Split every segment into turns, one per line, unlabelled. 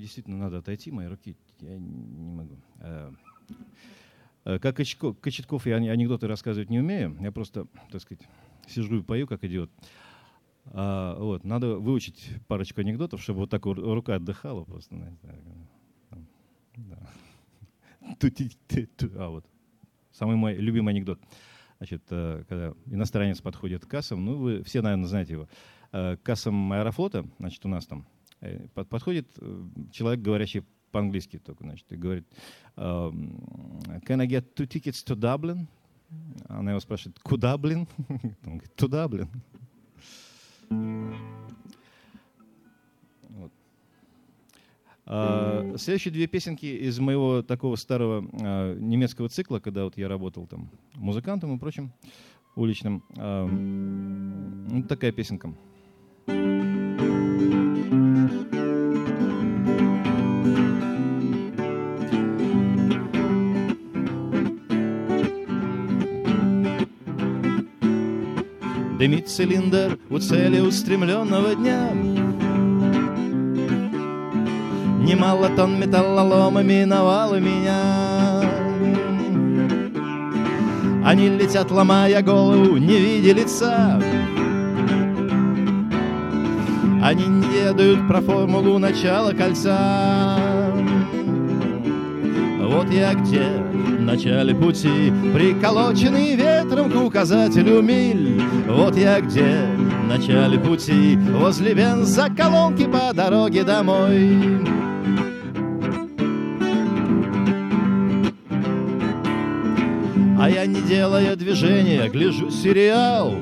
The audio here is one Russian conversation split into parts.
действительно надо отойти, мои руки, я не могу. Как Кочетков, я анекдоты рассказывать не умею, я просто, так сказать, сижу и пою, как идиот. Вот, надо выучить парочку анекдотов, чтобы вот так рука отдыхала просто. Да. Вот. Самый мой любимый анекдот. Значит, когда иностранец подходит к кассам, ну, вы все, наверное, знаете его, к кассам Аэрофлота, значит, у нас там подходит человек, говорящий по-английски только, значит, и говорит, can I get 2 tickets to Dublin? Она его спрашивает, куда, блин? Он говорит, туда, блин. Вот. Следующие 2 песенки из моего такого старого немецкого цикла, когда вот я работал там музыкантом и прочим уличным. Вот такая песенка. Дымит цилиндр у целеустремленного дня. Немало тонн металлолома миновало меня. Они летят, ломая голову, не видя лица. Они не ведают про формулу начала кольца. Вот я где, в начале пути, приколоченный ветром к указателю миль. Вот я где, в начале пути, возле бензоколонки по дороге домой. А я, не делая движения, гляжу сериал.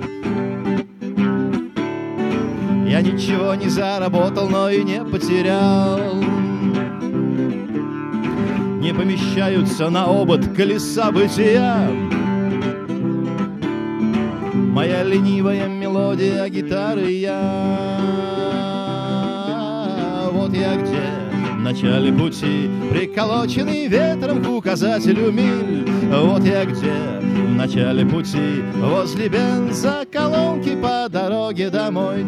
Я ничего не заработал, но и не потерял. Не помещаются на обод колеса бытия. Моя ленивая мелодия гитары я. Вот я где, в начале пути, приколоченный ветром к указателю миль. Вот я где, в начале пути, возле бензоколонки по дороге домой.